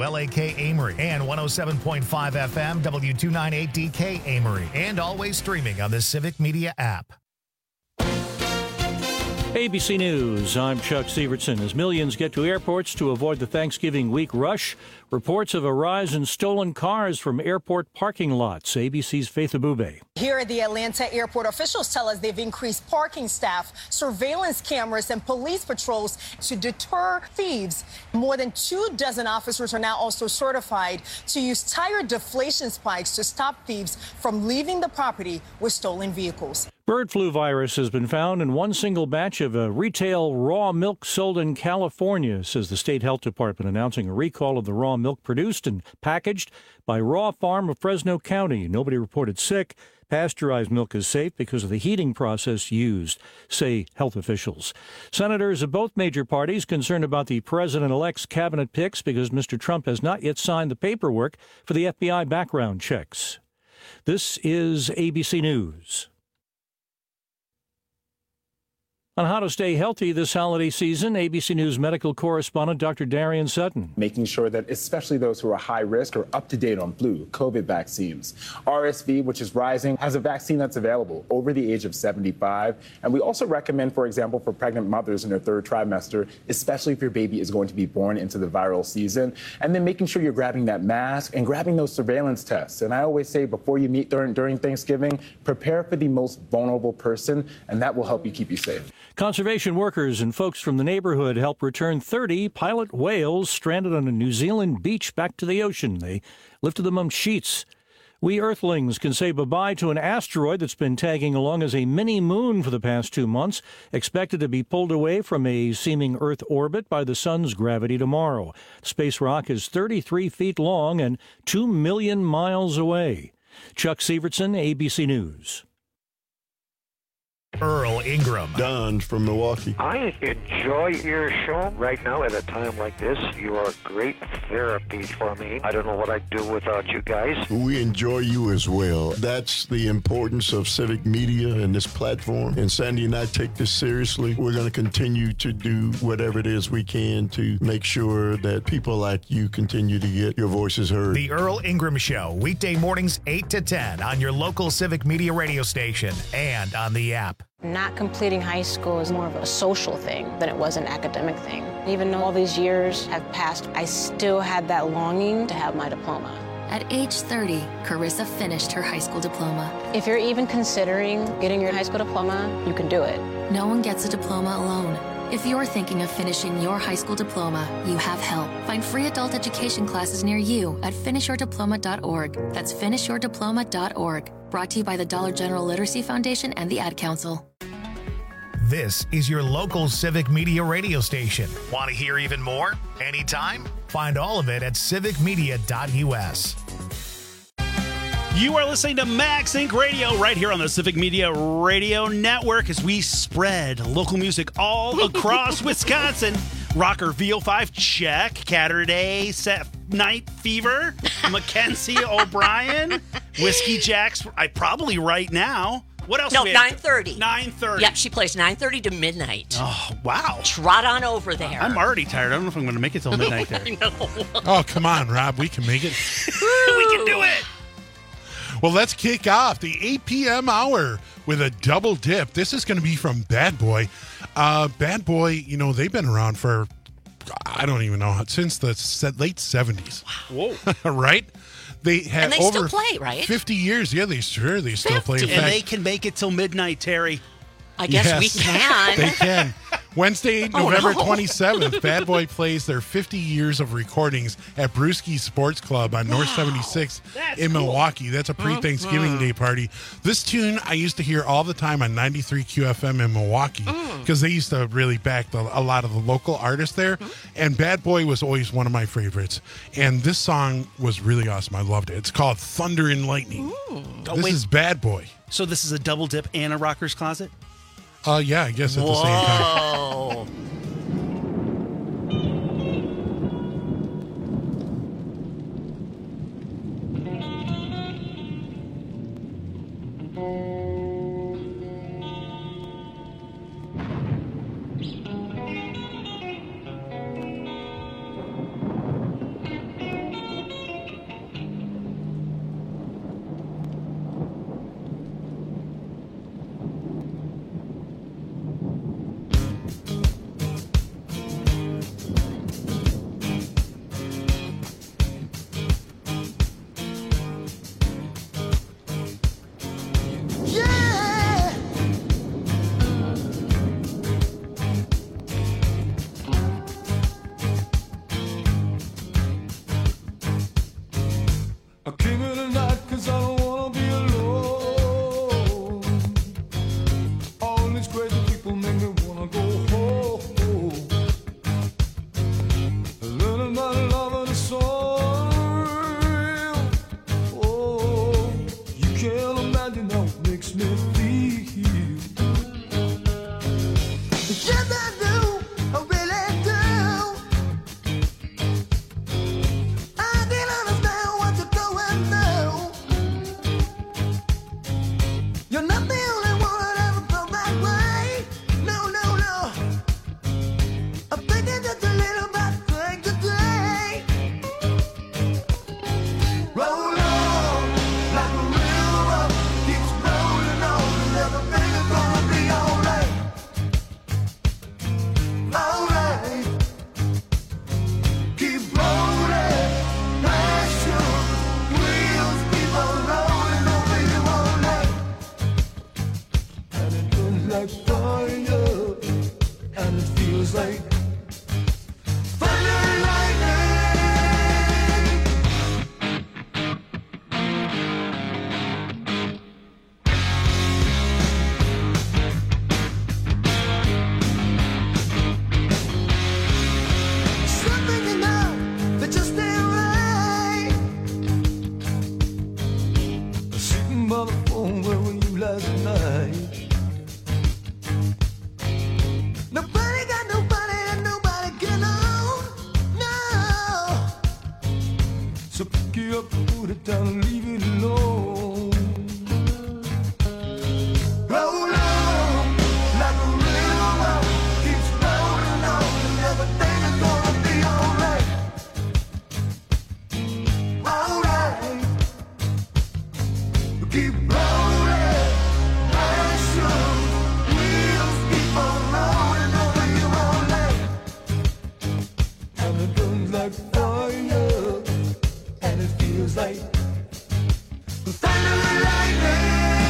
WLAK Amory and 107.5 FM W298DK Amory, and always streaming on the Civic Media app. ABC News, I'm Chuck Sievertson. As millions get to airports to avoid the Thanksgiving week rush, reports of a rise in stolen cars from airport parking lots. ABC's Faith Abube. Here at the Atlanta airport, officials tell us they've increased parking staff, surveillance cameras, and police patrols to deter thieves. More than 24 officers are now also certified to use tire deflation spikes to stop thieves from leaving the property with stolen vehicles. Bird flu virus has been found in one single batch of a retail raw milk sold in California, says the state health department, announcing a recall of the raw milk produced and packaged by Raw Farm of Fresno County. Nobody reported sick. Pasteurized milk is safe because of the heating process used, say health officials. Senators of both major parties concerned about the president-elect's cabinet picks because Mr. Trump has not yet signed the paperwork for the FBI background checks. This is ABC News. On how to stay healthy this holiday season, ABC News medical correspondent Dr. Darian Sutton. Making sure that especially those who are high risk are up to date on flu, COVID vaccines. RSV, which is rising, has a vaccine that's available over the age of 75. And we also recommend, for example, for pregnant mothers in their third trimester, especially if your baby is going to be born into the viral season. And then making sure you're grabbing that mask and grabbing those surveillance tests. And I always say before you meet during Thanksgiving, prepare for the most vulnerable person, and that will help you keep you safe. Conservation workers and folks from the neighborhood helped return 30 pilot whales stranded on a New Zealand beach back to the ocean. They lifted them on sheets. We Earthlings can say bye-bye to an asteroid that's been tagging along as a mini-moon for the past 2 months, expected to be pulled away from a seeming Earth orbit by the sun's gravity tomorrow. Space rock is 33 feet long and 2 million miles away. Chuck Sievertson, ABC News. Earl Ingram. Don from Milwaukee. I enjoy your show. Right now, at a time like this, you are great therapy for me. I don't know what I'd do without you guys. We enjoy you as well. That's the importance of civic media and this platform. And Sandy and I take this seriously. We're going to continue to do whatever it is we can to make sure that people like you continue to get your voices heard. The Earl Ingram Show, weekday mornings 8 to 10 on your local civic media radio station and on the app. Not completing high school is more of a social thing than it was an academic thing. Even though all these years have passed, I still had that longing to have my diploma. At age 30, Carissa finished her high school diploma. If you're even considering getting your high school diploma, you can do it. No one gets a diploma alone. If you're thinking of finishing your high school diploma, you have help. Find free adult education classes near you at finishyourdiploma.org. That's finishyourdiploma.org. Brought to you by the Dollar General Literacy Foundation and the Ad Council. This is your local civic media radio station. Want to hear even more? Anytime? Find all of it at civicmedia.us. You are listening to Max Inc. Radio right here on the Civic Media Radio Network as we spread local music all across Wisconsin. Rocker VO5, check. Catterday, Night Fever, Mackenzie O'Brien, Whiskey Jacks, probably right now. What else? No, 9:30. 9:30. Yep, she plays 9:30 to midnight. Oh, wow. Trot on over there. I'm already tired. I don't know if I'm going to make it till midnight there. I know. Oh, come on, Rob. We can make it. We can do it. Well, let's kick off the 8 p.m. hour with a double dip. This is going to be from Bad Boy. Bad Boy, you know, they've been around for, I don't even know, since the late 70s. Whoa. Right? They have and they over still play, right? 50 years. Yeah, they still play. In And fact, they can make it till midnight, Terry. I guess we can. They can. Wednesday, November 27th, Bad Boy plays their 50 years of recordings at Brewski's Sports Club on North 76 in Milwaukee. That's a pre-Thanksgiving Day party. This tune I used to hear all the time on 93 QFM in Milwaukee because they used to really back a lot of the local artists there. And Bad Boy was always one of my favorites. And this song was really awesome. I loved it. It's called Thunder and Lightning. This is Bad Boy. So this is a double dip and a Rocker's Closet? Yeah, I guess at the same time. Whoa. me up, put it down, and leave it alone. Roll on, like a river, keeps rolling on, and everything is gonna be alright. Alright, keep rolling, passion, wheels keep on rolling over you all night. And it burns like fire, and it feels like thunder and lightning.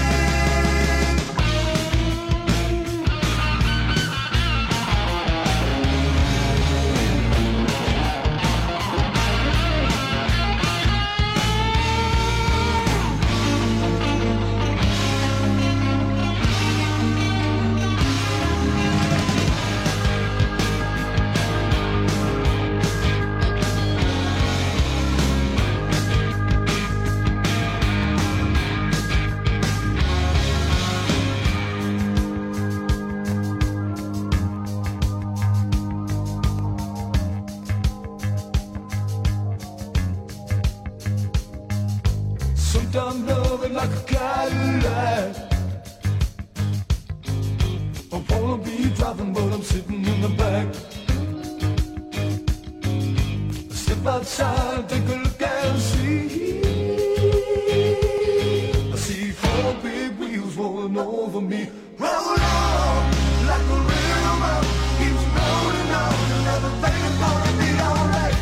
Sometimes love it like a Cadillac. I wanna be driving, but I'm sitting in the back. I step outside, take a look and see. I see 4 big wheels rolling over me. Roll on like a river, keeps rolling on, and everything's gonna be alright.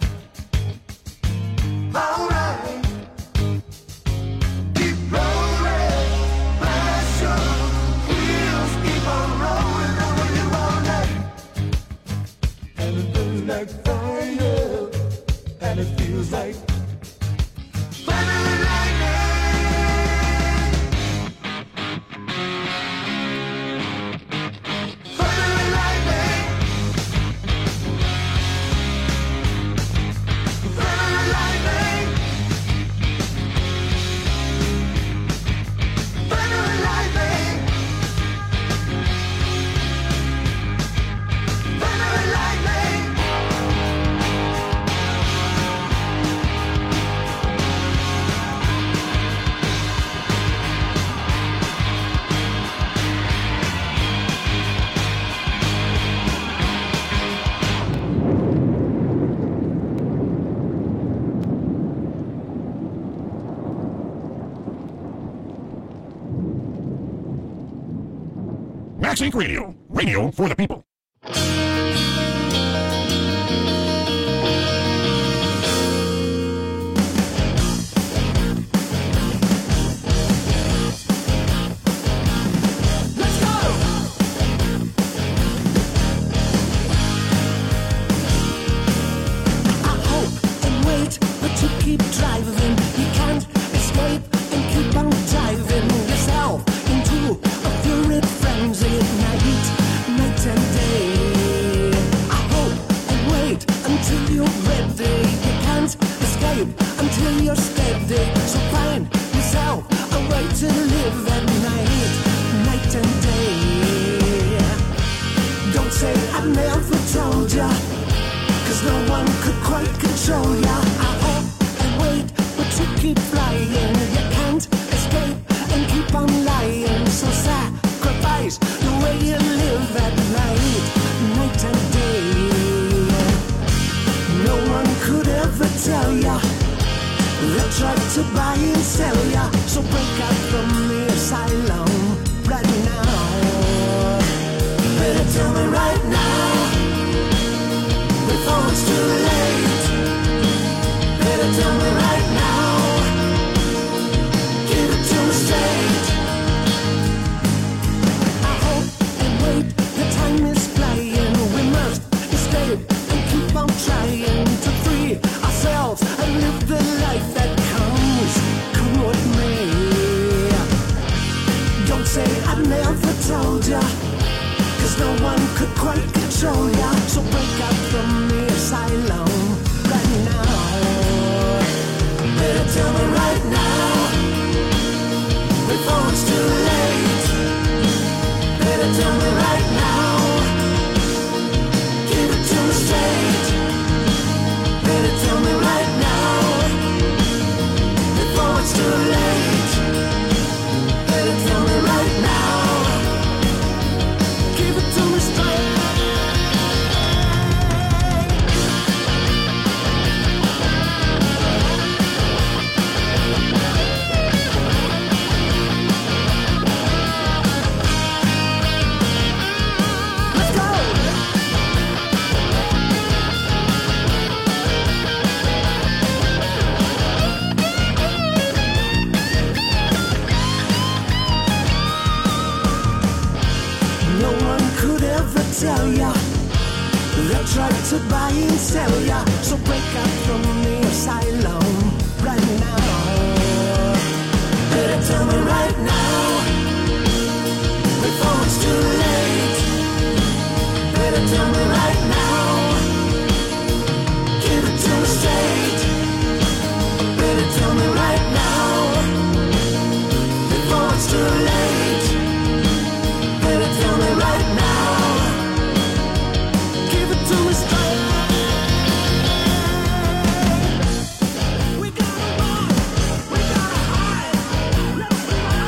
Alright. Like fire, and it feels like thunder and lightning. Thunder and lightning. Thunder and lightning. Thunder and lightning. Thunder and lightning. Max Inc. Radio. Radio for the people. Keep driving, you can't escape and keep on driving yourself into a fury frenzy at night and day. I hope and wait until you're ready. You can't escape until you're steady. So find yourself a way to live at night and day. Don't say I never told ya, 'cause no one could quite control ya. I hope wait, but you keep flying. You can't escape and keep on lying. So sacrifice the way you live at night and day. No one could ever tell ya. They'll try to buy and sell ya. So break out from the asylum right now. Better tell me right now, before it's too late. Better tell me right now, give it to me straight. I hope and wait, the time is flying. We must escape and keep on trying to free ourselves and live the life that comes to buy and sell ya. So break out from the asylum right now. Better tell me right now, before it's too late. Better tell me right now, give it to me straight. Better tell me right now, before it's too late. Better tell me right now, give it to me straight. We gotta run, we gotta hide. Let's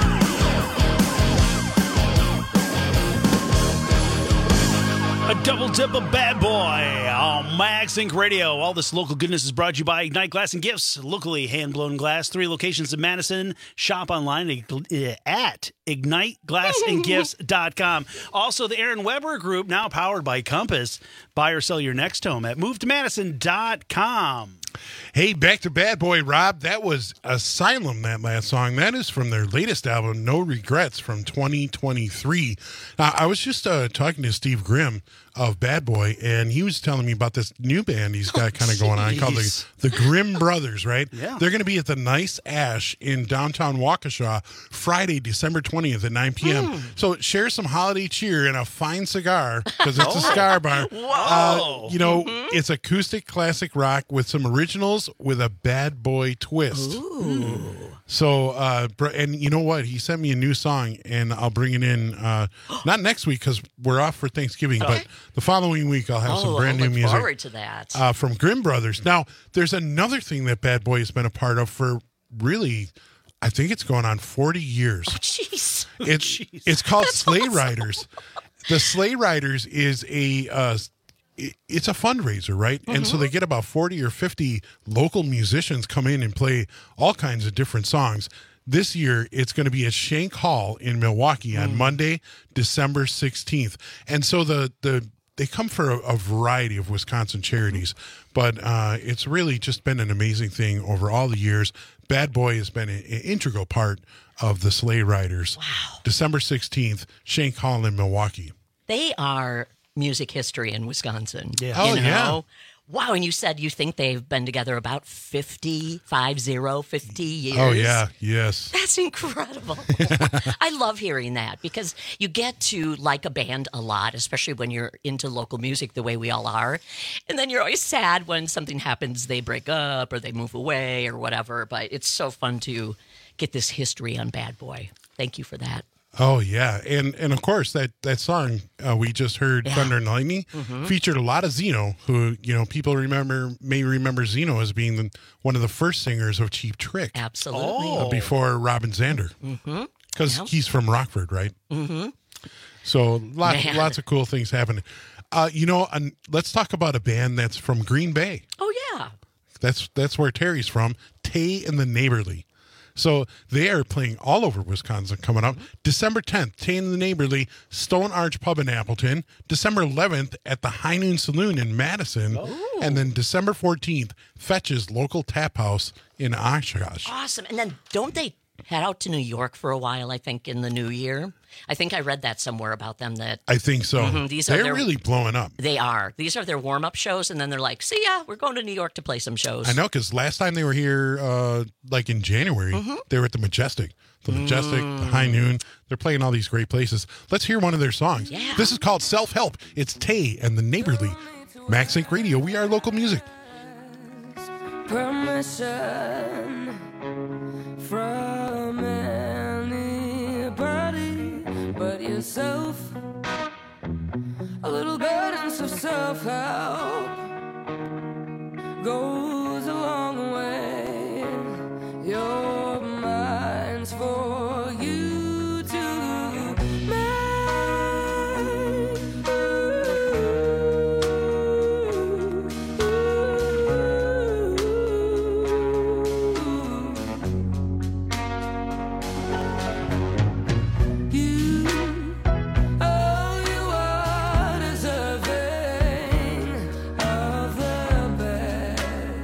A double dip of Bad Boy on Max Inc. Radio. All this local goodness is brought to you by Ignite Glass and Gifts. Locally hand-blown glass. 3 locations in Madison. Shop online at IgniteGlassandGifts.com. Also, the Aaron Weber Group, now powered by Compass. Buy or sell your next home at MoveToMadison.com. Hey, back to Bad Boy, Rob. That was Asylum, that last song. That is from their latest album, No Regrets, from 2023. I was just talking to Steve Grimm of Bad Boy, and he was telling me about this new band he's got kind of going on called the Grimm Brothers, right? Yeah. They're going to be at the Nice Ash in downtown Waukesha Friday, December 20th at 9 p.m. So share some holiday cheer and a fine cigar, because it's a cigar bar. Whoa. It's acoustic classic rock with some originals with a Bad Boy twist. Ooh. So, and you know what? He sent me a new song, and I'll bring it in not next week because we're off for Thanksgiving, but the following week I'll have some brand new music. I look forward to that. From Grimm Brothers. Now, there's another thing that Bad Boy has been a part of for really, I think it's going on 40 years. Oh, jeez. It's called Sleigh Riders. The Sleigh Riders is it's a fundraiser, right? And so they get about 40 or 50 local musicians come in and play all kinds of different songs. This year, it's going to be at Shank Hall in Milwaukee on Monday, December 16th. And so they come for a variety of Wisconsin charities, but it's really just been an amazing thing over all the years. Bad Boy has been an integral part of the Sleigh Riders. Wow. December 16th, Shank Hall in Milwaukee. They are music history in Wisconsin. Yeah. Oh, you know? yeah. Wow, and you said you think they've been together about 50 years. Oh, yeah. Yes. That's incredible. I love hearing that because you get to like a band a lot, especially when you're into local music the way we all are. And then you're always sad when something happens, they break up or they move away or whatever. But it's so fun to get this history on Bad Boy. Thank you for that. Oh, yeah. And of course, that song we just heard, Thunder and Lightning, featured a lot of Zeno, who, people may remember Zeno as being one of the first singers of Cheap Trick. Absolutely. Before Robin Zander. Because he's from Rockford, right? Mm-hmm. So lots of cool things happening. Let's talk about a band that's from Green Bay. Oh, yeah. That's where Terry's from, Tay and the Neighborly. So they are playing all over Wisconsin coming up. December 10th, Tay and the Neighborly, Stone Arch Pub in Appleton. December 11th at the High Noon Saloon in Madison. Oh. And then December 14th, Fetch's Local Tap House in Oshkosh. Awesome. And then don't they head out to New York for a while, I think, in the new year? I think I read that somewhere about them. I think so. They're really blowing up. They are. These are their warm-up shows, and then they're like, see ya, we're going to New York to play some shows. I know, because last time they were here, like in January, they were at the Majestic. The High Noon. They're playing all these great places. Let's hear one of their songs. Yeah. This is called Self-Help. It's Tay and the Neighborly. Max Inc. Radio. We are local music. Permission from anybody but yourself. A little guidance of self-help goes a long way. Your mind's for you to make. Best.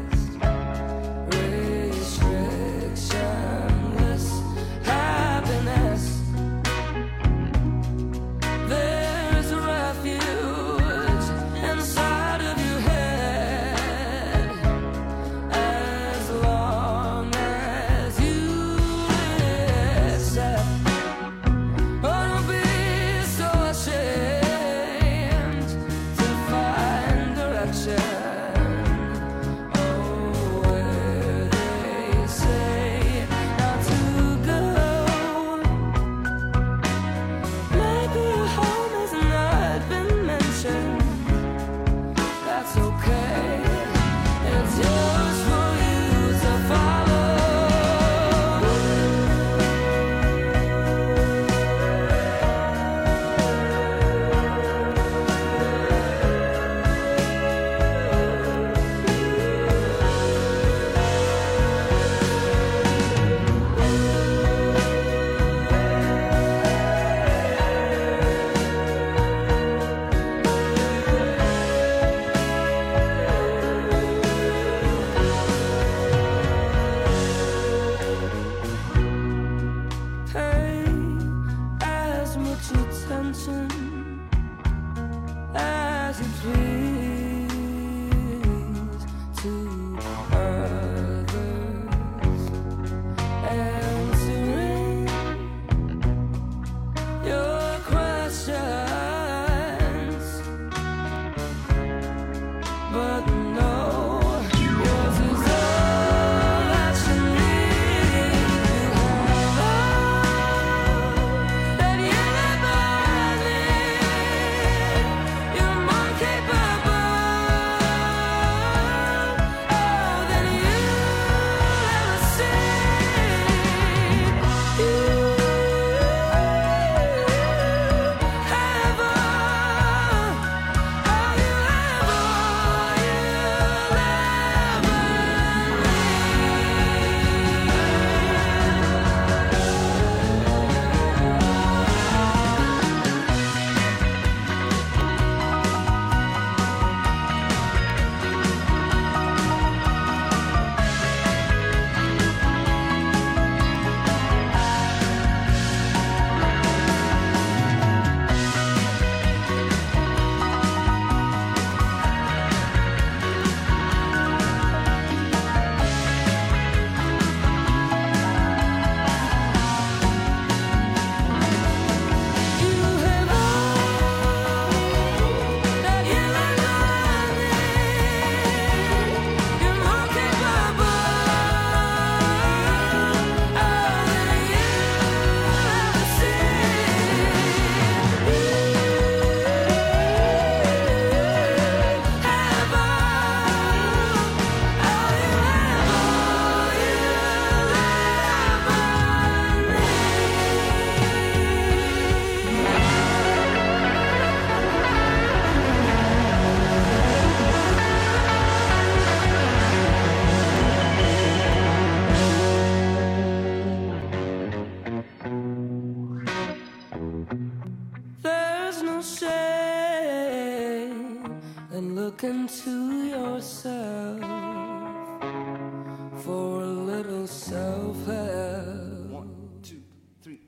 into yourself for a little self-help. 1, 2, 3.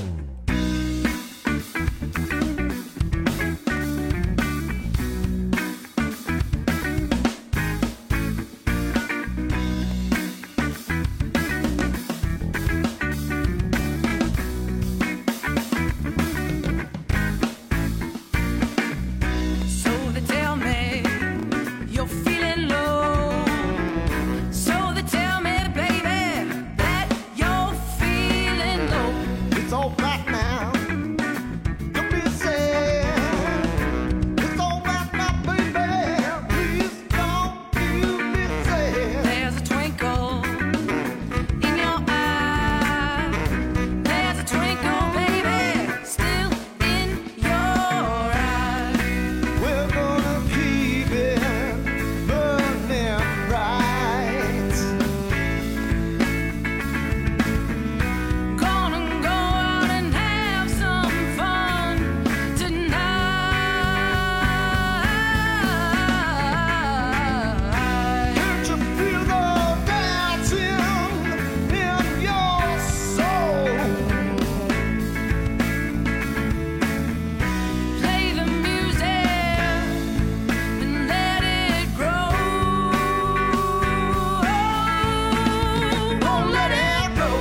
So they tell me you're feeling low. So they tell me, baby, that you're feeling low. It's all right now. Don't be sad. It's all right now, baby. Please don't you be sad. There's a twinkle in your eye. There's a twinkle, baby, still in your eye. We're gonna keep it burning bright. Gonna go out and have some fun tonight. Can't you feel the dancing in your soul? Play the music and let it grow. Don't let it go.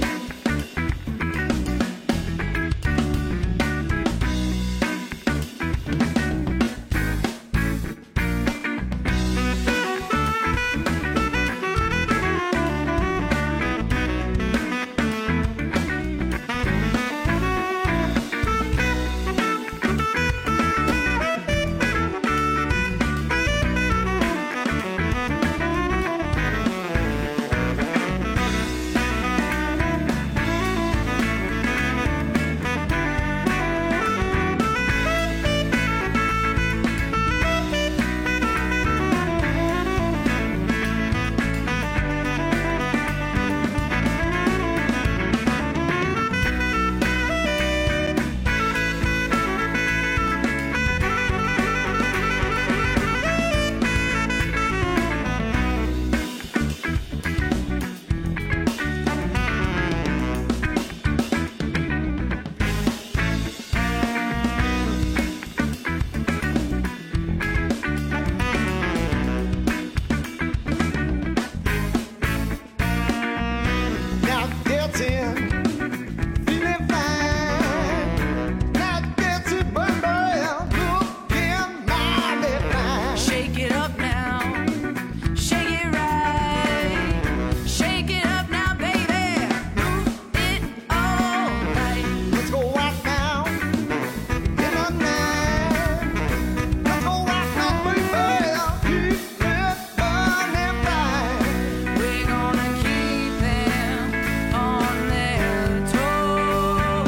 Now dancing, feeling fine. Now dancing, baby, looking mighty fine. Shake it up now, shake it right. Shake it up now, baby, move it all right. Let's go right now, in the night. Let's go right now, baby, keep it burning bright. We're gonna keep them on their toes.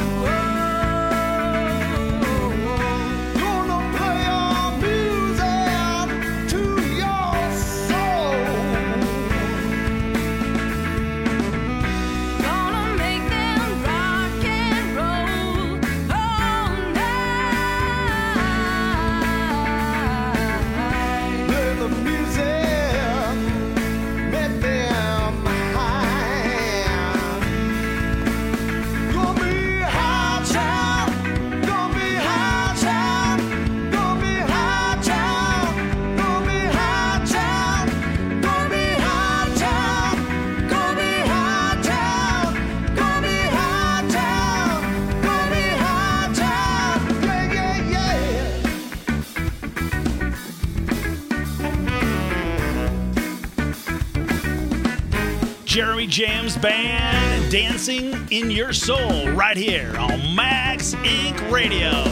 Gonna play our music to your soul. Gonna make them rock and roll all night. Play the music, make them high. Gonna be high time, gonna be high time, gonna be high time, gonna be high time, gonna be high time, gonna be high time, gonna be high time, gonna be high time, yeah, yeah, Jeremy James Band, Dancing in Your Soul, right here on Max Inc. Radio.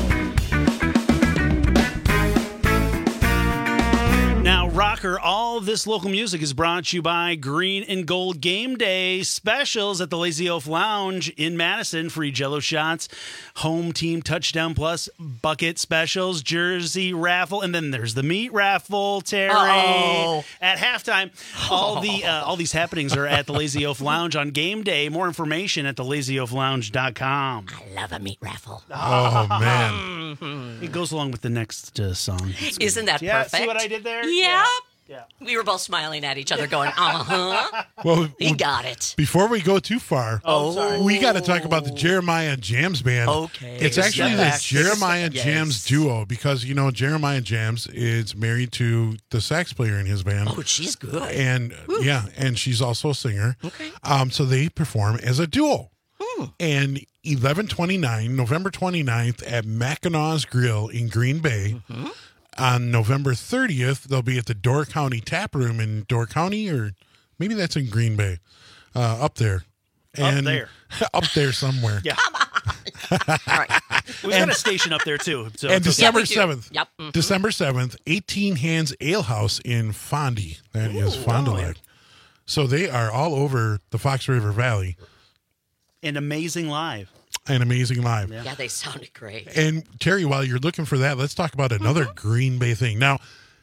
Now, Rocker, all of this local music is brought to you by Green and Gold Game Day specials at the Lazy Oaf Lounge in Madison. Free Jell-O shots, home team touchdown plus bucket specials, jersey raffle, and then there's the meat raffle, Terry. Uh-oh. At halftime. All these happenings are at the Lazy Oaf Lounge on game day. More information at thelazyoaflounge.com. I love a meat raffle. Oh, man. Mm-hmm. It goes along with the next song. Isn't that Yeah, perfect? see what I did there? Yeah. Yeah. We were both smiling at each other going, uh-huh. Well, He got it. Before we go too far, we got to talk about the Jeremiah Jams Band. Okay. It's actually the Jeremiah Yes. Jams duo because, Jeremiah Jams is married to the sax player in his band. Oh, she's good. And and she's also a singer. Okay. So they perform as a duo. And November 29th at Mackinaw's Grill in Green Bay. Mm-hmm. On November 30th, they'll be at the Door County Tap Room in Door County, or maybe that's in Green Bay, up there. Up there. Up there somewhere. Yeah. All right. We've got a station up there, too. So And it's okay. December 7th. Yep. Mm-hmm. December 7th, 18 Hands Ale House in Fondy. That is Fond du Lac. So they are all over the Fox River Valley. And amazing live. And amazing live. Yeah, they sounded great. And Terry, while you're looking for that, let's talk about another Green Bay thing. Now,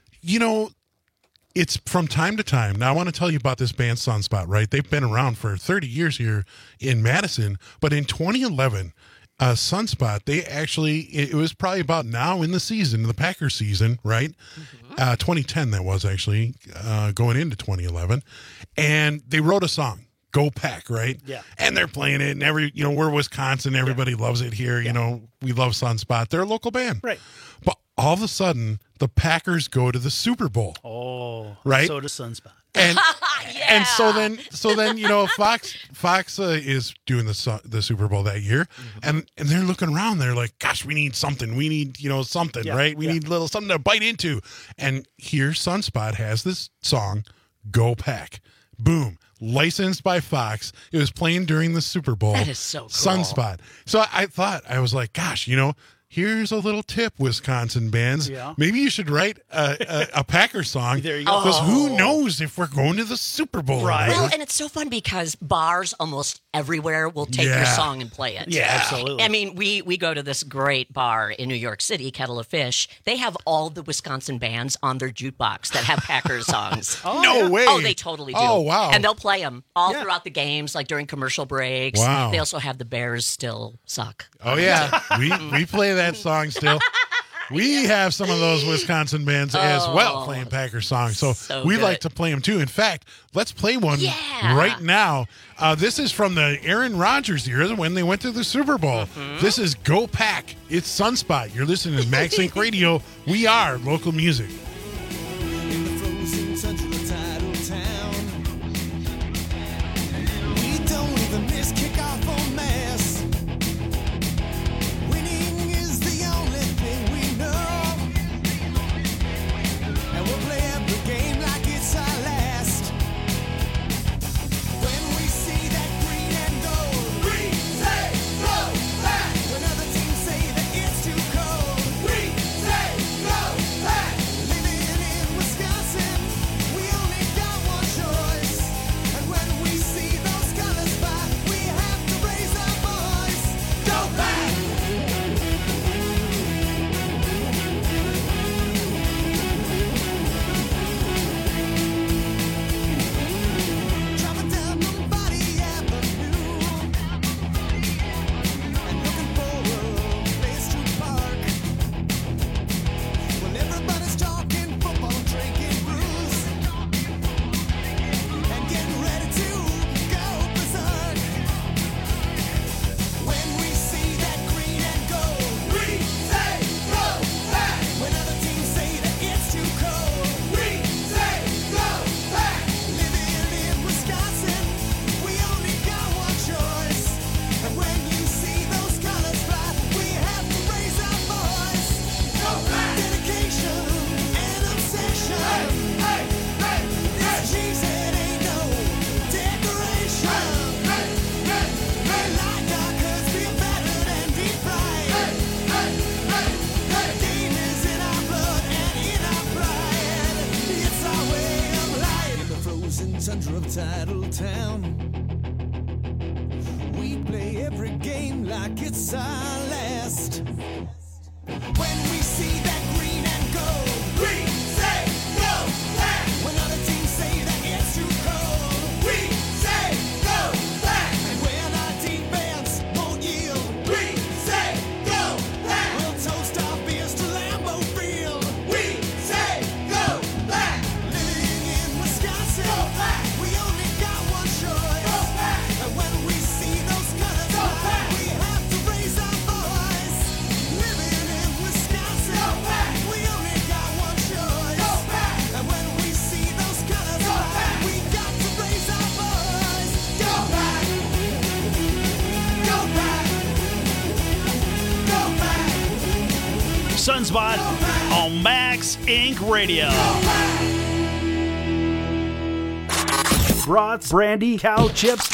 it's from time to time. Now, I want to tell you about this band Sunspot, right? They've been around for 30 years here in Madison. But in 2011, Sunspot, it was probably about now in the season, the Packers season, right? 2010, that was actually going into 2011. And they wrote a song. Go Pack, right? Yeah. And they're playing it, and we're Wisconsin. Everybody loves it here. We love Sunspot. They're a local band. Right. But all of a sudden, the Packers go to the Super Bowl. Oh. Right? So does Sunspot. And and so then Fox is doing the Super Bowl that year, and they're looking around. They're like, "Gosh, we need something. We need something, right? We need something to bite into." And here, Sunspot has this song, "Go Pack." Boom. Licensed by Fox. It was playing during the Super Bowl. That is so cool. Sunspot. So I was like, gosh, here's a little tip, Wisconsin bands. Yeah. Maybe you should write a Packer song. There you go. Because who knows if we're going to the Super Bowl. Right. Well, and it's so fun because bars almost everywhere will take your song and play it. Yeah, absolutely. I mean, we go to this great bar in New York City, Kettle of Fish. They have all the Wisconsin bands on their jukebox that have Packers songs. No way. Oh, they totally do. Oh, wow. And they'll play them all throughout the games, like during commercial breaks. Wow. They also have the Bears Still Suck. Oh, yeah. we play that song still. We have some of those Wisconsin bands as well playing Packer songs. So we good. like to play them too. In fact, let's play one right now. This is from the Aaron Rodgers era when they went to the Super Bowl. This is Go Pack. It's Sunspot. You're listening to Max Inc. Radio. We are local music. In the frozen central tidal town, we don't even miss kickoff or mass. Winning is the only thing we know, and we'll play every game like it's our last. When we see that green and gold, we say go back. When other teams say that it's too cold, we say go back. Living in Wisconsin, we only got one choice, and when we see those colors fly, we have to raise our voice. Go back. Driving down Lombardi Avenue and looking for a place to park. Well, everybody's talking football, drinking brews, and getting ready to go berserk. When we see that green and gold, we say go back. When other teams say that it's too cold, we say go back. Living in Wisconsin, we only got one choice, and when you see those colors fly, we have to raise our voice. Go back. Dedication and obsession. Hey, hey, hey. This cheese it ain't no decoration. Hey, hey, hey. Light darkers feel better than deep fried. Hey, hey, hey, hey. The game is in our blood and in our pride. It's our way of life. In the frozen tundra of Tidal Town, we play every game like it's our last. When we see that green and gold, we say go back. When other teams say that it's too cold, we say go back. And when our defense won't yield, we say go back. We'll toast our Sunspot on Max Inc. Radio. Brats, brandy, cow chips,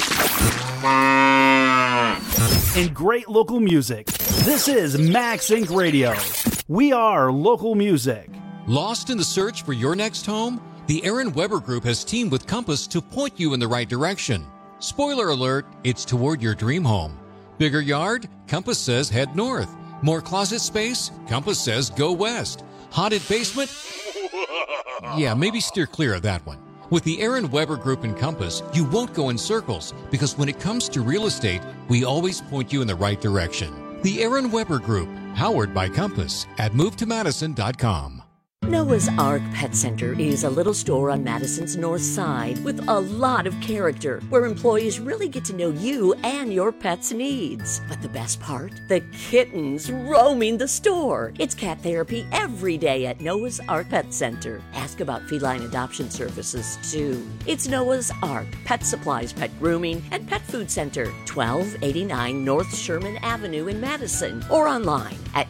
and great local music. This is Max Inc. Radio. We are local music. Lost in the search for your next home? The Aaron Weber Group has teamed with Compass to point you in the right direction. Spoiler alert, it's toward your dream home. Bigger yard? Compass says head north. More closet space? Compass says go west. Haunted basement? Yeah, maybe steer clear of that one. With the Aaron Weber Group and Compass, you won't go in circles because when it comes to real estate, we always point you in the right direction. The Aaron Weber Group, powered by Compass at movetomadison.com. Noah's Ark Pet Center is a little store on Madison's north side with a lot of character where employees really get to know you and your pet's needs. But the best part? The kittens roaming the store. It's cat therapy every day at Noah's Ark Pet Center. Ask about feline adoption services too. It's Noah's Ark Pet Supplies, Pet Grooming, and Pet Food Center, 1289 North Sherman Avenue in Madison, or online at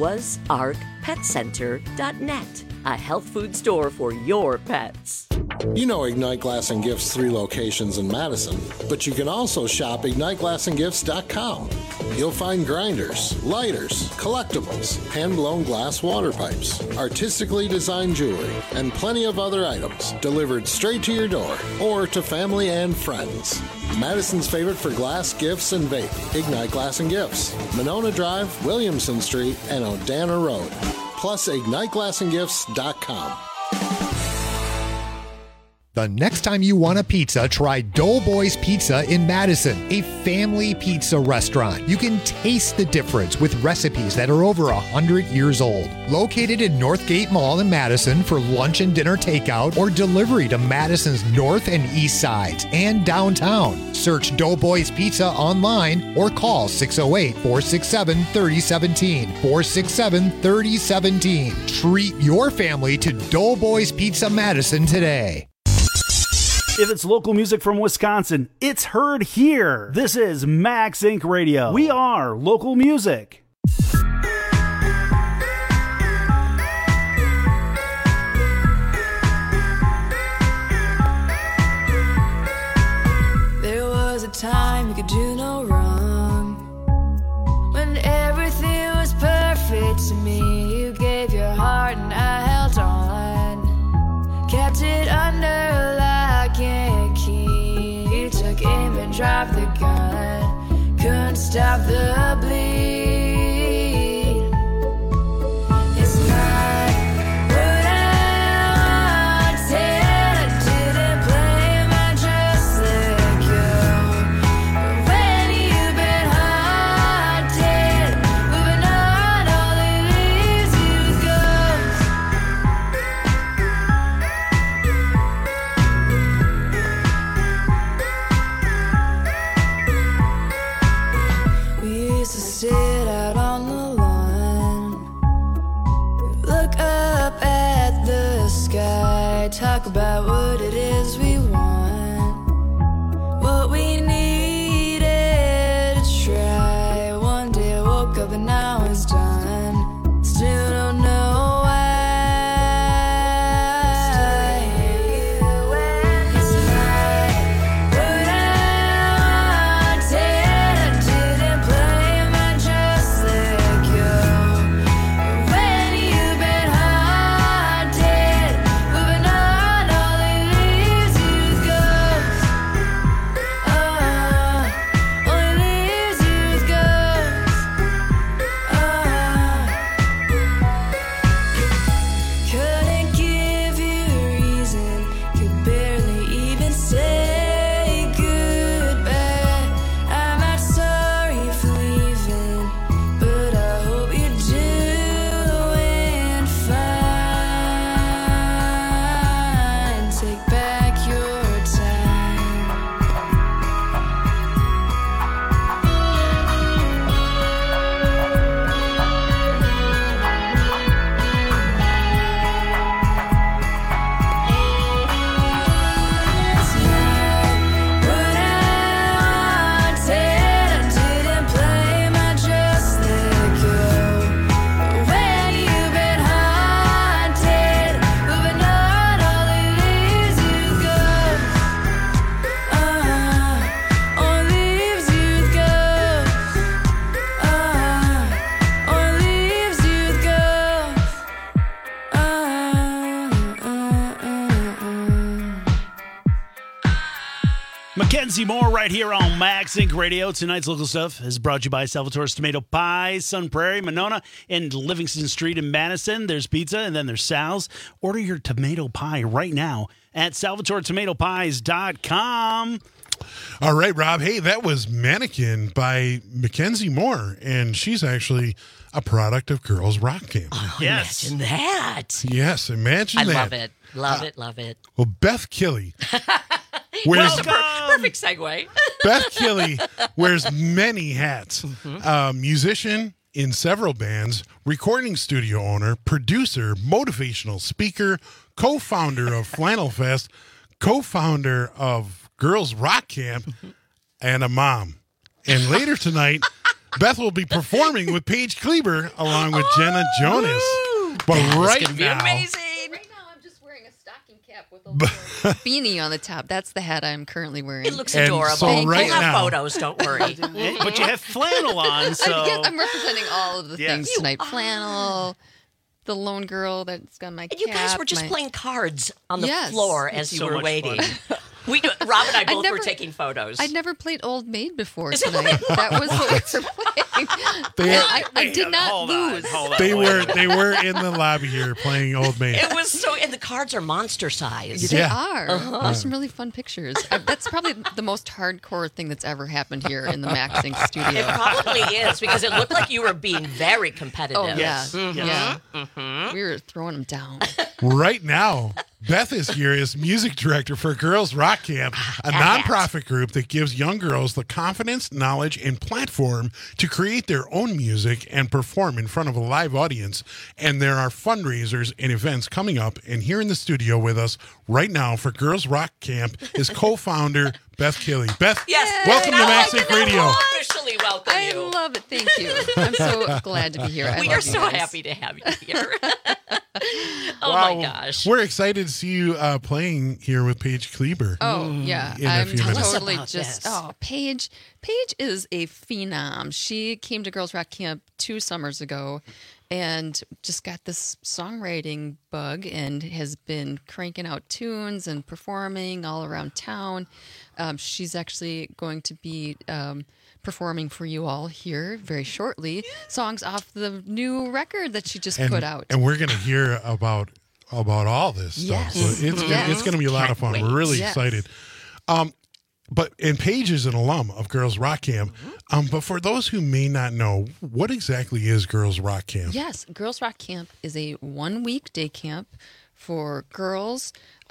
noahsarkpetcenter.net. A health food store for your pets. You know Ignite Glass and Gifts' 3 locations in Madison, but you can also shop IgniteGlassandGifts.com. You'll find grinders, lighters, collectibles, hand-blown glass water pipes, artistically designed jewelry, and plenty of other items delivered straight to your door or to family and friends. Madison's favorite for glass, gifts, and vape, Ignite Glass and Gifts, Monona Drive, Williamson Street, and Odana Road. Plus, IgniteGlassandGifts.com. The next time you want a pizza, try Doughboys Pizza in Madison, a family pizza restaurant. You can taste the difference with recipes that are over 100 years old. Located in Northgate Mall in Madison for lunch and dinner takeout or delivery to Madison's north and east sides and downtown. Search Doughboys Pizza online or call 608-467-3017. 467-3017. Treat your family to Doughboys Pizza Madison today. If it's local music from Wisconsin, it's heard here. This is Max Inc. Radio. We are local music. There was a time you could do no wrong, when everything was perfect to me. You gave your heart and I held on, kept it under lock and key. You took aim and dropped the gun, couldn't stop the bleed. It's not what I wanted. I didn't blame, I just let go. But when you've been haunted, moving on, all it leaves you goes. We used to sit Mackenzie Moore right here on Max Inc. Radio. Tonight's local stuff is brought to you by Salvatore's Tomato Pie, Sun Prairie, Monona, and Livingston Street in Madison. There's pizza, and then there's Sal's. Order your tomato pie right now at SalvatoreTomatoPies.com. All right, Rob. Hey, that was Mannequin by Mackenzie Moore, and she's actually a product of Girls Rock Camp. Oh, yes. Imagine that. Yes, imagine that. I love it. Love it. Well, Beth Killey. Perfect segue. Beth Killey wears many hats. Musician in several bands, recording studio owner, producer, motivational speaker, co-founder of Flannel Fest, co-founder of Girls Rock Camp, and a mom. And later tonight, Beth will be performing with Paige Kleber along with Jenna Jonas. But right gonna be now, amazing. Beanie on the top. That's the hat I'm currently wearing. It looks adorable. So we'll right have now, photos, don't worry. But you have flannel on, so... I'm representing all of the things tonight. Flannel, the lone girl that's got my cap. And you guys were just playing cards on the Yes. floor as It's you so were much waiting. fun. Rob and I both were taking photos. I'd never played Old Maid before tonight. That was what we were playing. I did not lose. they were in the lobby here playing Old Maid. It was so, and the cards are monster size. They are. There's some really fun pictures. That's probably the most hardcore thing that's ever happened here in the Max Inc. studio. It probably is, because it looked like you were being very competitive. Oh, yeah. Mhm. Yeah. We were throwing them down. Right now, Beth is here as music director for Girls Rock Camp, a nonprofit group that gives young girls the confidence, knowledge, and platform to create their own music and perform in front of a live audience. And there are fundraisers and events coming up. And here in the studio with us right now for Girls Rock Camp is co-founder Beth Killey. Beth, welcome to Max Inc. Radio. Officially welcome I you. love it. Thank you. I'm so glad to be here. We love are so you guys. happy to have you here. Oh Wow. my gosh. We're excited to see you playing here with Paige Kleber. Oh, yeah. In a I'm few minutes. totally about just, this. Paige is a phenom. She came to Girls Rock Camp 2 summers ago and just got this songwriting bug and has been cranking out tunes and performing all around town. She's actually going to be performing for you all here very shortly, songs off the new record that she just put out. And we're going to hear about all this stuff. Yes. So it's going to be a lot of fun. Can't We're really Yes. excited. And Paige is an alum of Girls Rock Camp. But for those who may not know, what exactly is Girls Rock Camp? Yes, Girls Rock Camp is a 1-week day camp for girls.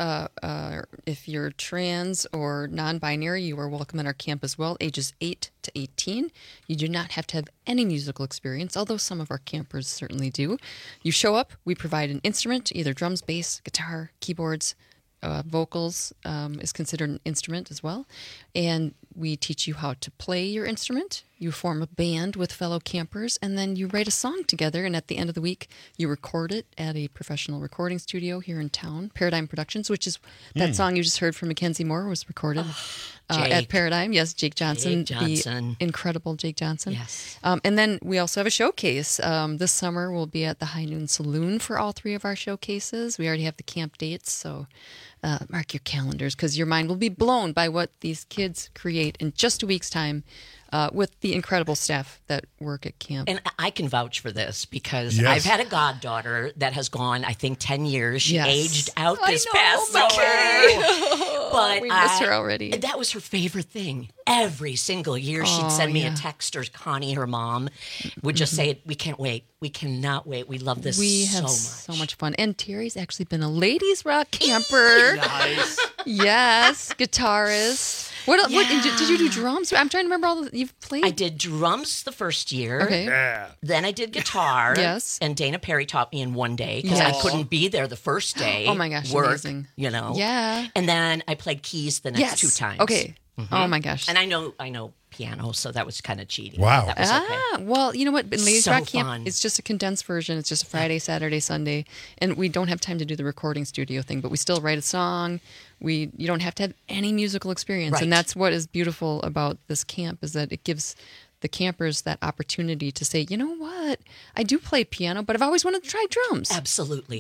If you're trans or non-binary, you are welcome at our camp as well, ages 8 to 18. You do not have to have any musical experience, although some of our campers certainly do. You show up, we provide an instrument, either drums, bass, guitar, keyboards, vocals is considered an instrument as well. And we teach you how to play your instrument. You form a band with fellow campers, and then you write a song together. And at the end of the week, you record it at a professional recording studio here in town, Paradigm Productions, which is that song you just heard from Mackenzie Moore was recorded at Paradigm. Yes, Jake Johnson, the incredible Jake Johnson. Yes. And then we also have a showcase. This summer we'll be at the High Noon Saloon for all 3 of our showcases. We already have the camp dates, so mark your calendars because your mind will be blown by what these kids create in just a week's time with the incredible staff that work at camp. And I can vouch for this because I've had a goddaughter that has gone, I think, 10 years. She aged out this past summer. But we miss her already. That was her favorite thing. Every single year she'd send me a text, or Connie, her mom, would just say, we can't wait. We cannot wait. We love this We so have much. so much fun. And Terry's actually been a ladies rock camper. Nice. Yes, guitarist. What did you do drums? I'm trying to remember all you've played. I did drums the first year. Okay. Yeah. Then I did guitar. Yes. And Dana Perry taught me in one day because Yes. I couldn't be there the first day. Oh my gosh, work, amazing. You know. Yeah. And then I played keys the next 2 times. Okay. Oh my gosh. And I know piano, so that was kind of cheating. Wow. That was okay. Well, you know what? In Ladies So Rock Camp, fun. it's just a condensed version. It's just a Friday, Saturday, Sunday. And we don't have time to do the recording studio thing, but we still write a song. You don't have to have any musical experience. Right. And that's what is beautiful about this camp is that it gives the campers that opportunity to say, you know what? I do play piano, but I've always wanted to try drums. Absolutely.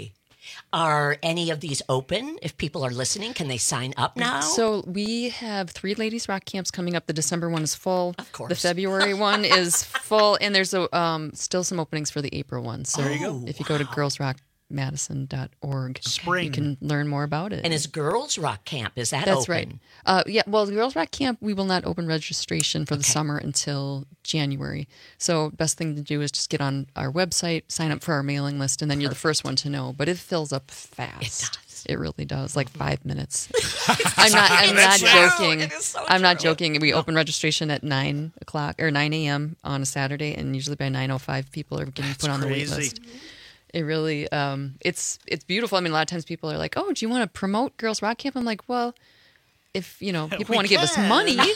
Are any of these open? If people are listening, can they sign up now? So we have 3 ladies rock camps coming up. The December one is full. Of course. The February one is full, and there's still some openings for the April one. So There you go. if you go to girlsrockmadison.org, Spring. you can learn more about it. And is Girls Rock Camp, is that That's open? right. Yeah, well, the Girls Rock Camp, we will not open registration for the summer until January. So best thing to do is just get on our website, sign up for our mailing list, and then you're the first one to know. But it fills up fast. It really does, like 5 minutes. I'm not joking. I'm not joking. We open registration at 9 o'clock or 9 a.m. on a Saturday, and usually by 9:05 people are getting put on the wait list. It really, it's beautiful. I mean, a lot of times people are like, "Oh, do you want to promote Girls Rock Camp?" I'm like, "Well, if people want to give us money, we'll take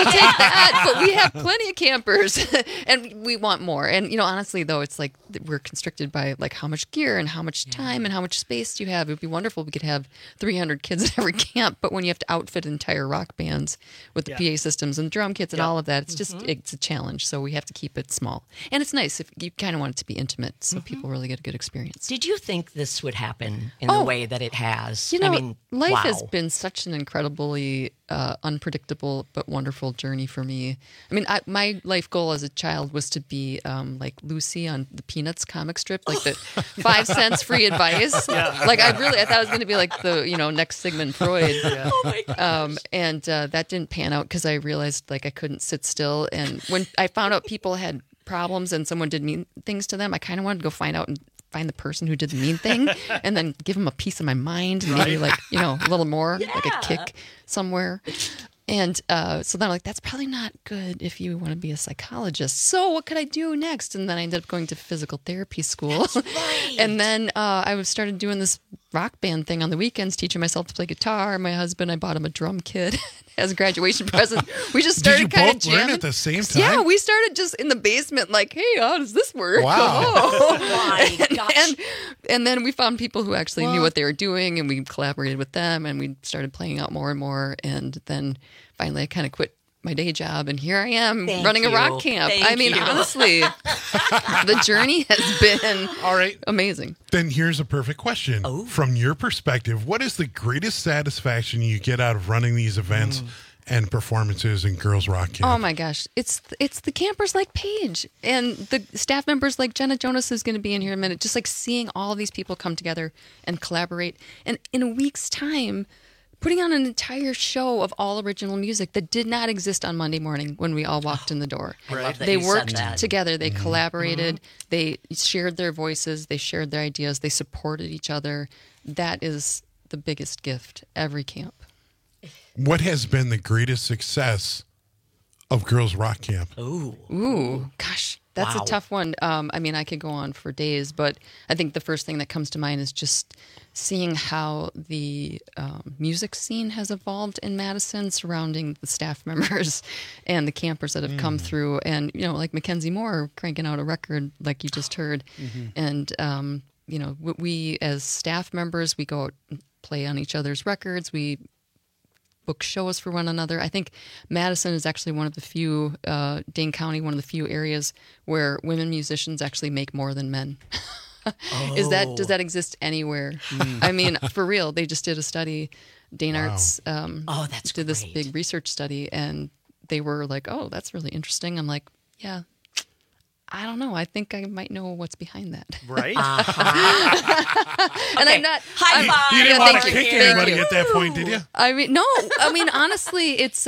that. But we have plenty of campers, and we want more. And honestly, though, it's like we're constricted by like how much gear and how much time and how much space do you have. It would be wonderful if we could have 300 kids at every camp, but when you have to outfit entire rock bands with the PA systems and drum kits and all of that, it's just it's a challenge. So we have to keep it small, and it's nice if you kind of want it to be intimate, so people really get a good experience. Did you think this would happen in the way that it has? I mean, life has wow. been such an incredibly unpredictable but wonderful journey for me. I mean, my life goal as a child was to be like Lucy on the Peanuts comic strip, like the 5 cents free advice. Like I thought I was going to be like the next Sigmund Freud. Oh my gosh. And that didn't pan out because I realized like I couldn't sit still. And when I found out people had problems and someone did mean things to them, I kind of wanted to go find the person who did the mean thing and then give them a piece of my mind and maybe like, a little more, like a kick somewhere. And so then I'm like, that's probably not good if you want to be a psychologist. So what could I do next? And then I ended up going to physical therapy school. Right. And then I started doing this rock band thing on the weekends, teaching myself to play guitar. My husband, I bought him a drum kit as a graduation present. We just started kind of Did you both learn jamming at the same time? Yeah, we started just in the basement like, hey, how does this work? Wow. Oh. my gosh. And then we found people who actually knew what they were doing, and we collaborated with them, and we started playing out more and more. And then finally I kind of quit my day job, and here I am running a rock camp. Honestly, the journey has been amazing. Then here's a perfect question. From your perspective, what is the greatest satisfaction you get out of running these events and performances in Girls Rock Camp? Oh my gosh, it's the campers like Paige and the staff members like Jenna Jonas, who's going to be in here in a minute. Just like seeing all these people come together and collaborate, and in a week's time, putting on an entire show of all original music that did not exist on Monday morning when we all walked in the door. I love that They you said worked that. together, they collaborated, they shared their voices, they shared their ideas, they supported each other. That is the biggest gift every camp. What has been the greatest success of Girls Rock Camp? Ooh, gosh, that's a tough one. I could go on for days, but I think the first thing that comes to mind is just seeing how the music scene has evolved in Madison surrounding the staff members and the campers that have come through. And, like Mackenzie Moore cranking out a record like you just heard. And, we as staff members, we go out and play on each other's records. We book shows for one another. I think Madison is actually one of the few, Dane County, one of the few areas where women musicians actually make more than men. Does that exist anywhere? I mean, for real, they just did a study. Dane Arts did this big research study, and they were like, "Oh, that's really interesting." I'm like, "Yeah, I don't know. I think I might know what's behind that." Right. And I'm not. High five. You didn't want to kick Thank anybody you. at that point, did you? No. Honestly, it's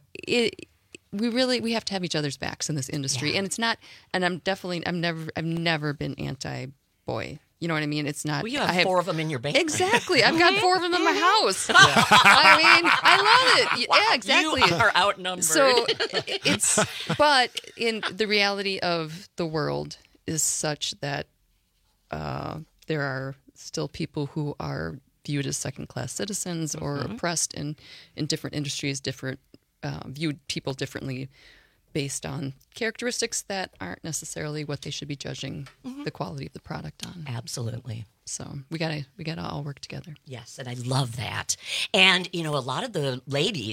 we have to have each other's backs in this industry, and it's not. And I've never been anti-boy. You know what I mean? It's not. Well, you have 4 of them in your band. Exactly. I've got 4 of them in my house. I love it. Wow, Yeah, exactly. You are outnumbered. So but in the reality of the world is such that there are still people who are viewed as second-class citizens or oppressed in different industries, viewed people differently based on characteristics that aren't necessarily what they should be judging the quality of the product on. Absolutely. So we gotta all work together. Yes, and I love that. And a lot of the ladies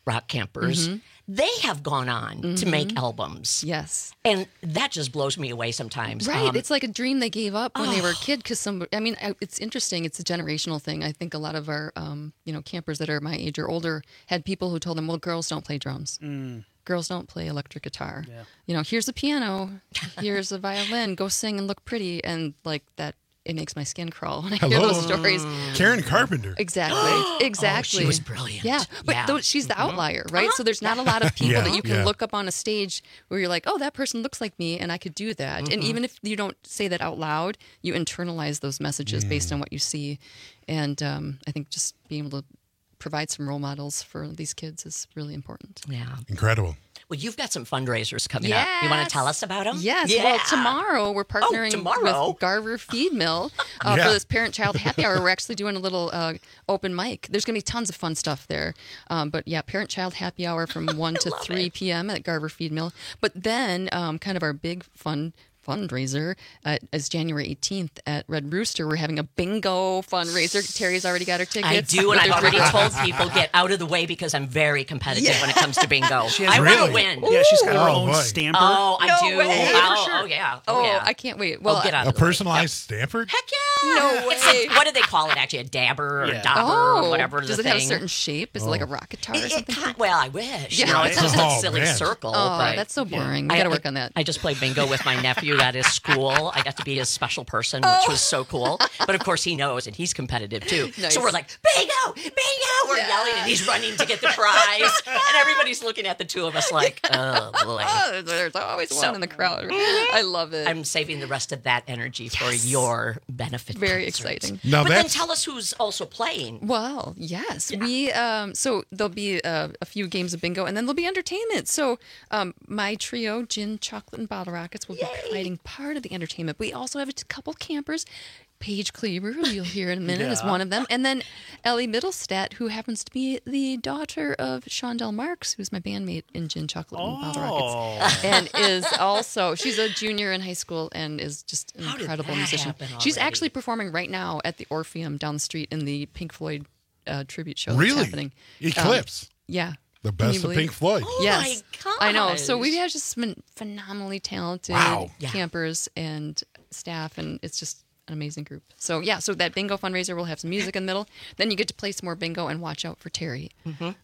rock campers, they have gone on to make albums. Yes. And that just blows me away sometimes. Right. It's like a dream they gave up when they were a kid because it's interesting. It's a generational thing. I think a lot of our, campers that are my age or older had people who told them, well, girls don't play drums. Girls don't play electric guitar. Yeah. Here's a piano. Here's a violin. Go sing and look pretty. And like that, it makes my skin crawl when I hear those stories. Karen Carpenter. Exactly. Exactly. She was brilliant. Yeah. But she's the outlier, right? So there's not a lot of people that you can look up on a stage where you're like, oh, that person looks like me and I could do that. And even if you don't say that out loud, you internalize those messages based on what you see. And I think just being able to provide some role models for these kids is really important. Yeah. Incredible. Well, you've got some fundraisers coming up. You want to tell us about them? Yes. Yeah. Well, tomorrow we're partnering with Garver Feed Mill for this parent-child happy hour. We're actually doing a little open mic. There's going to be tons of fun stuff there. But yeah, parent-child happy hour from 1 to 3 p.m. at Garver Feed Mill. But then kind of our big fundraiser is January 18th at Red Rooster. We're having a bingo fundraiser. Terry's already got her tickets. I do, and I've already told people, get out of the way because I'm very competitive when it comes to bingo. I want to win. Yeah, she's got her own stamper. Oh, I do. Way. Oh, yeah. Oh, I can't wait. Well, get out a personalized stamper? Heck yeah. No way. What do they call it, actually? A dabber or a dauber or whatever does the it thing. have a certain shape? Is it like a rock guitar or something? Well, I wish. It's just a silly circle. Oh, but that's so boring. We got to work on that. I just played bingo with my nephew at his school. I got to be his special person, which was so cool. But of course, he knows, and he's competitive too. Nice. So we're like, bingo, bingo! We're yelling, and he's running to get the prize, and everybody's looking at the two of us like, oh boy. There's always one in the crowd. I love it. I'm saving the rest of that energy for your benefit. Very concerts. exciting. But then tell us who's also playing. Well, yes, we. So there'll be a few games of bingo, and then there'll be entertainment. So my trio, Gin, Chocolate, and Bottle Rockets, will be providing part of the entertainment. We also have a couple campers. Paige Kleber, who you'll hear in a minute, is one of them. And then Ellie Middlestat, who happens to be the daughter of Shondell Marks, who's my bandmate in Gin, Chocolate, and Bottle Rockets. And is also, she's a junior in high school and is just an incredible musician. She's actually performing right now at the Orpheum down the street in the Pink Floyd tribute show that's happening. Eclipse. Yeah. The best of Pink Floyd. Yes. My God. I know. So we have just been phenomenally talented campers and staff, and it's just an amazing group. So yeah, so that bingo fundraiser will have some music in the middle. Then you get to play some more bingo and watch out for Terry. Now,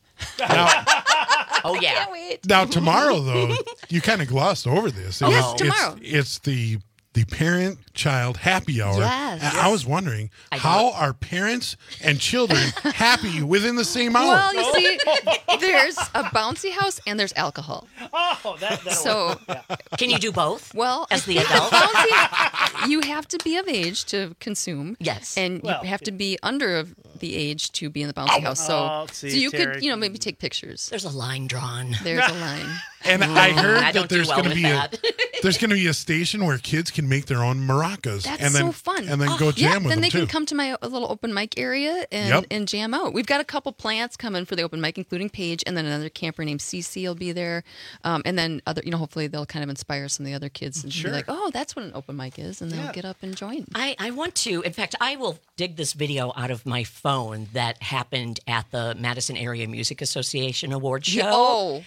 oh yeah. I can't wait. Now tomorrow though, you kind of glossed over this. Yes, tomorrow. It's the parent-child happy hour. Yes. And I was wondering, how are parents and children happy within the same hour? Well, you see, there's a bouncy house and there's alcohol. Oh, so can you do both? Well, as the adult, you have to be of age to consume. Yes, and you have to be under the age to be in the bouncy house. So, you could, maybe take pictures. There's a line drawn. There's a line. And I heard that there's going to be a station where kids can make their own maracas. That's and then, so fun. And then go jam with them, then they too. can come to my little open mic area and jam out. We've got a couple plants coming for the open mic, including Paige, and then another camper named Cece will be there. And then other, hopefully they'll kind of inspire some of the other kids and be like, oh, that's what an open mic is. And they'll get up and join. I want to, in fact, I will dig this video out of my phone that happened at the Madison Area Music Association Award show.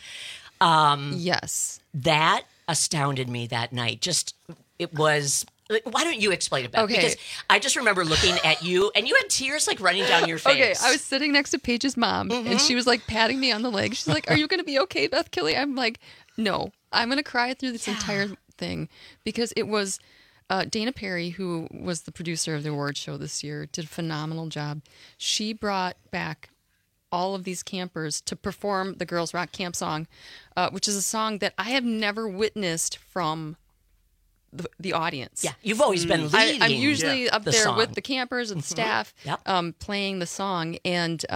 Yes. That astounded me that night. It was. Why don't you explain it better? Okay. Because I just remember looking at you, and you had tears running down your face. Okay, I was sitting next to Paige's mom, and she was patting me on the leg. She's like, "Are you going to be okay, Beth Kelly?" I'm like, "No, I'm going to cry through this entire thing," because it was Dana Perry, who was the producer of the award show this year, did a phenomenal job. She brought back all of these campers to perform the Girls Rock Camp song, which is a song that I have never witnessed from the audience. Yeah, you've always been leading. I'm usually up there song. with the campers and staff playing the song, and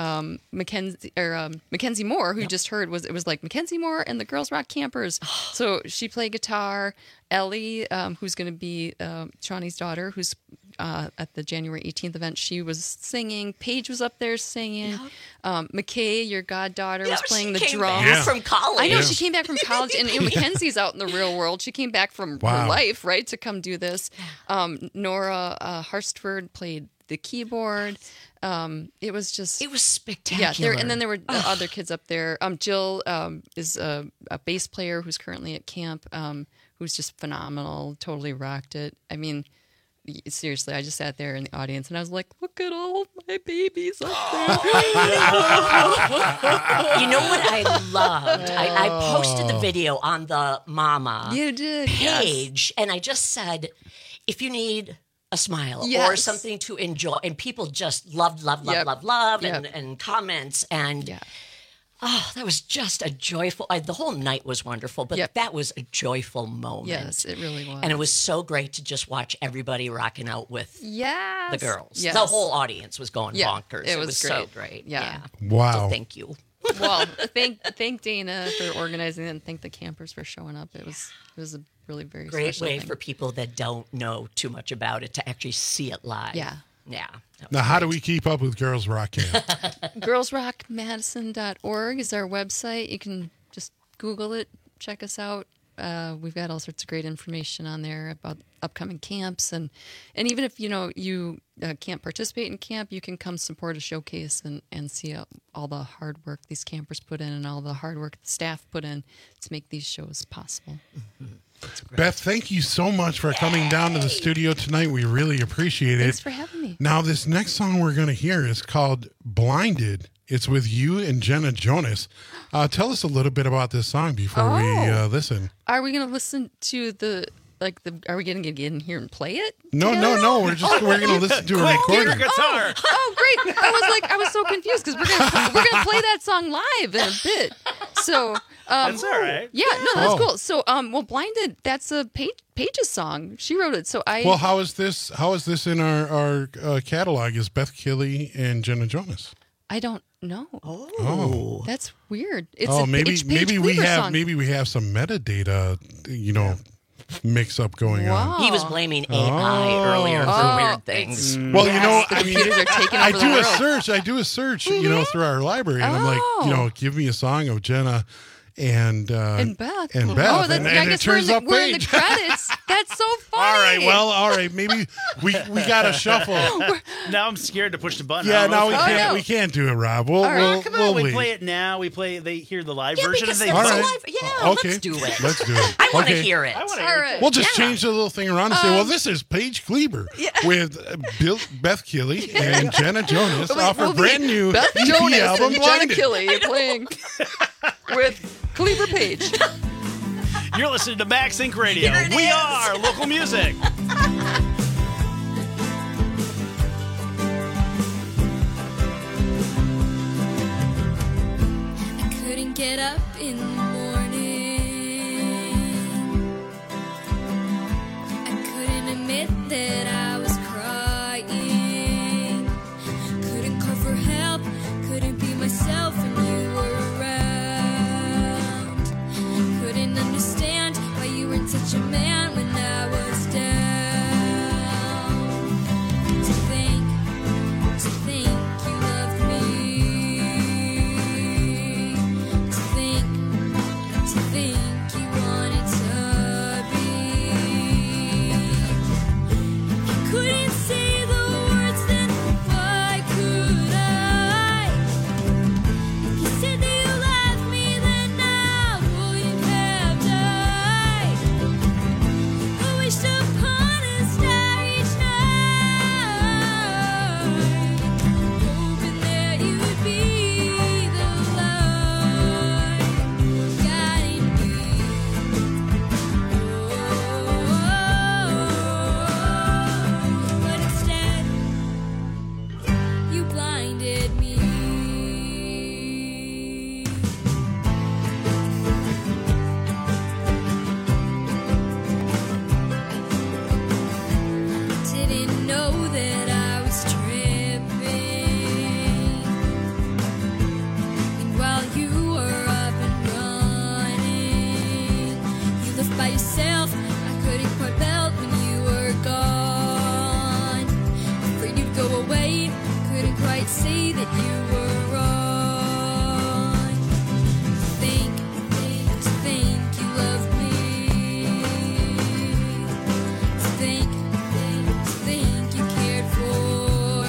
Mackenzie Moore, who you just heard, was Mackenzie Moore and the Girls Rock Campers. So she played guitar. Ellie, who's going to be Shawnee's daughter, who's at the January 18th event, she was singing. Paige was up there singing. McKay, your goddaughter, was playing the drums. Back from college. I know, she came back from college, and Mackenzie's out in the real world. She came back from her life, right, to come do this. Nora Harstford played the keyboard. It was spectacular. Yeah, and then there were other kids up there. Jill is a bass player who's currently at camp, who's just phenomenal, totally rocked it. I mean, seriously, I just sat there in the audience and I was like, look at all of my babies up there. You know what I loved? I posted the video on the Mama page, and I just said, if you need a smile or something to enjoy, and people just loved, and comments, and that was just a joyful. The whole night was wonderful, but that was a joyful moment. Yes, it really was, and it was so great to just watch everybody rocking out with the girls. Yes. The whole audience was going bonkers. It was so great. Yeah. Wow. So thank you. Well, thank Dana for organizing it, and thank the campers for showing up. It was a really very great special way thing. for people that don't know too much about it to actually see it live. Yeah. Now, how do we keep up with Girls Rock Camp? GirlsRockMadison.org is our website. You can just Google it, check us out. We've got all sorts of great information on there about upcoming camps, and even if you can't participate in camp, you can come support a showcase and see all the hard work these campers put in and all the hard work the staff put in to make these shows possible. Mm-hmm. Beth, thank you so much for coming down to the studio tonight. We really appreciate it. Thanks for having me. Now, this next song we're going to hear is called Blinded. It's with you and Jenna Jonas. Tell us a little bit about this song before we listen. Are we going to listen to are we going to get in here and play it? No. We're going to listen to a recording. Guitar. Oh, great! I was so confused because we're gonna play that song live in a bit. So that's all right. Yeah, no, that's cool. So Blinded. That's a Paige's song. She wrote it. So Well, how is this in our catalog? Is Beth Killey and Jenna Jonas? I don't know. Oh, that's weird. It's maybe we have some metadata. Mix up going on. He was blaming AI earlier for weird things. Well, computers are taking over I the do a search, through our library, and I'm like, give me a song of Jenna and Beth. And Beth. Oh, and I it guess turns up we're in the credits. That's so funny. All right. Maybe we got to shuffle. Now I'm scared to push the button. Yeah, now we can't do it, Rob. Come on, we play it now. They hear the live version. Because and live. Yeah, okay. let's do it. Let's do it. I want to hear it. We'll just change the little thing around and say, this is Paige Kleber with Beth Killey and Jenna Jonas off her brand new Beth EP Jonas album, and Jenna Blinded. Killey playing with Kleber Page. You're listening to Max Inc. Radio. We are local music. I couldn't get up in the morning. I couldn't admit that I was crying. Couldn't call for help. Couldn't be myself when you were around. Couldn't understand why you weren't such a man when I was down. To think you loved me. To think you wanted to be. You couldn't say the words, then why could I? If you said that you loved me, then I wouldn't have died. I wished upon a star each night, hoping that you would be the light guiding me. But instead, you blinded me. Didn't know that I was tripping. And while you were up and running, you left by yourself. I couldn't quite melt when you were gone. Afraid you'd go away. Couldn't quite see that you were wrong. To think you loved me. To think you cared for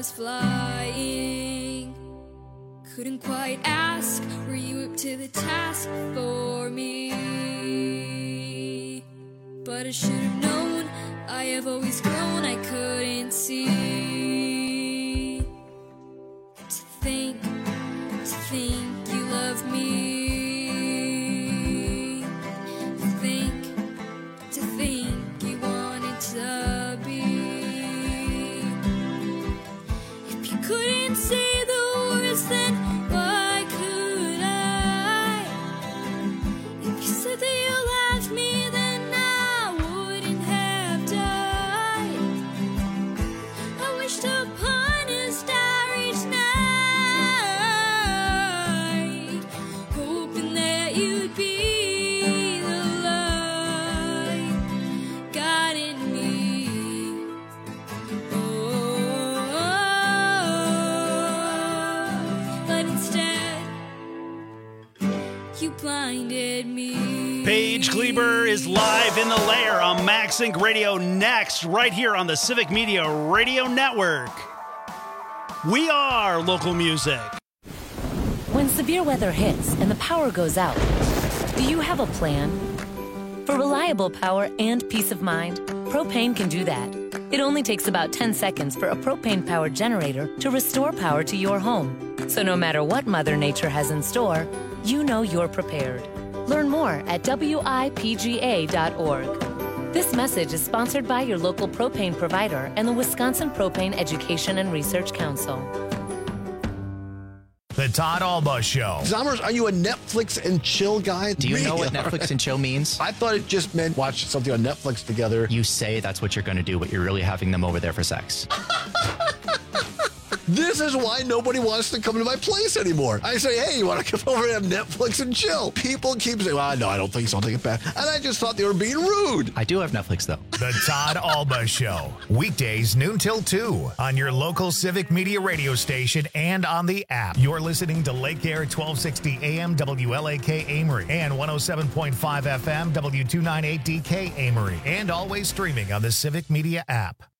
was flying. Couldn't quite ask, were you up to the task for me? But I should have known, I have always grown, I couldn't see. To think you love me. To think you wanted to be. If you couldn't say the words, then why could I? If you said that you loved me, then I wouldn't have died. I wished upon a starry night, hoping that you'd be the light guiding me. But instead, you blinded me. Paige Kleber is live in the lair on Max Inc. Radio next, right here on the Civic Media Radio Network. We are local music. When severe weather hits and the power goes out, do you have a plan? For reliable power and peace of mind, Propane can do that. It only takes about 10 seconds for a propane-powered generator to restore power to your home. So no matter what Mother Nature has in store, you know you're prepared. Learn more at WIPGA.org. This message is sponsored by your local propane provider and the Wisconsin Propane Education and Research Council. The Todd Alba Show. Zommers, are you a Netflix and chill guy? Do you know what Netflix and chill means? I thought it just meant watch something on Netflix together. You say that's what you're going to do, but you're really having them over there for sex. This is why nobody wants to come to my place anymore. I say, hey, you want to come over and have Netflix and chill? People keep saying, well, no, I don't think so. I'll take it back. And I just thought they were being rude. I do have Netflix, though. The Todd Alba Show. Weekdays, noon till 2 on your local Civic Media radio station and on the app. You're listening to Lake Air 1260 AM WLAK Amory and 107.5 FM W298DK Amory. And always streaming on the Civic Media app.